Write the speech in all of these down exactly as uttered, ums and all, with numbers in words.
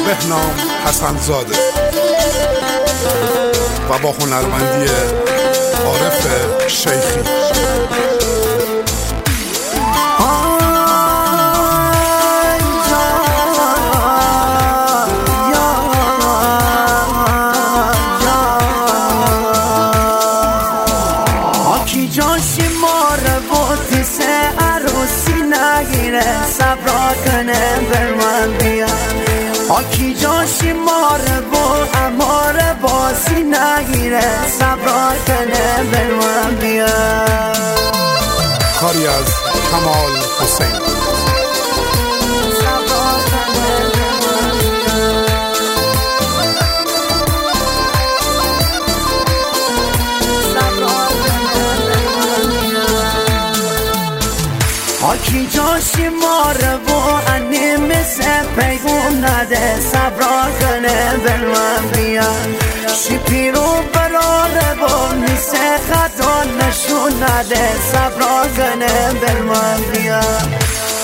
بهنام حسن‌زاده و با هنرمندی عارف شیخی. جاشی ماره بوتی سه عروسی نگیره صبرا کنه بر من بیا. آکی جاشی ماره بو اماره بازی نگیره صبرا کنه بر من بیا. کاری از کمال حسین. آکی جاشی ماره و انی مثل پیگون نده صبرا کنه بر من بیان. شی پیرو براره و میسه خطا نشون نده صبرا کنه بر من بیان.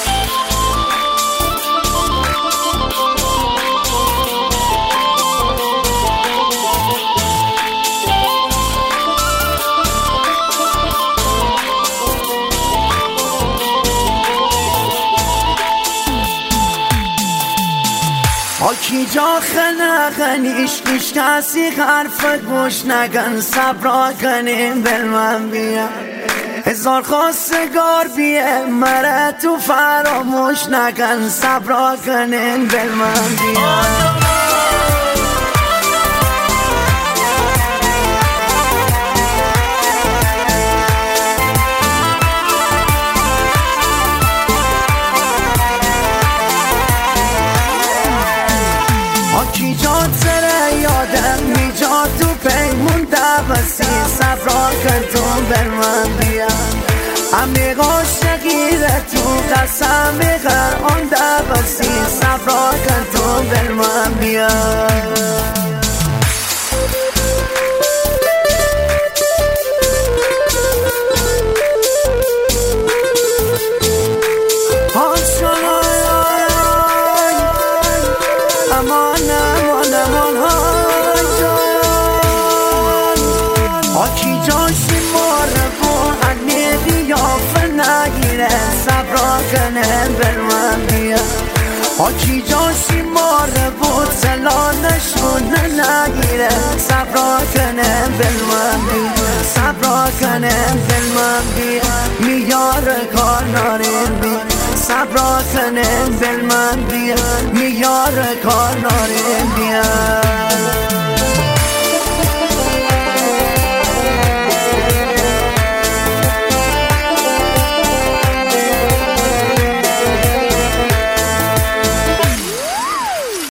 آکی جا خنقنیش نیش کسی حرف گوش نگن صبرا کنیم بر من بیا. هزار خواستگار بیه مره تو فراموش نگن صبرا کنیم بر من بیا. آکی جان سر یادم می جا تو پیمون دوستی صبرا کن تو بر من بیا. عمیقا شگیره تو قسم غر آن دوستی صبرا کن تو بر من بیا. آکی جاشی ماره و انی بیافه نگیره صبرا کنه بر من بیا. آکی جاشی ماره و سلا نشونه نگیره صبرا کنه بر من بیا. صبرا کنه بر من بیا میار کار نارین بیا. صبرا کنه بر من بیا میار کار نارین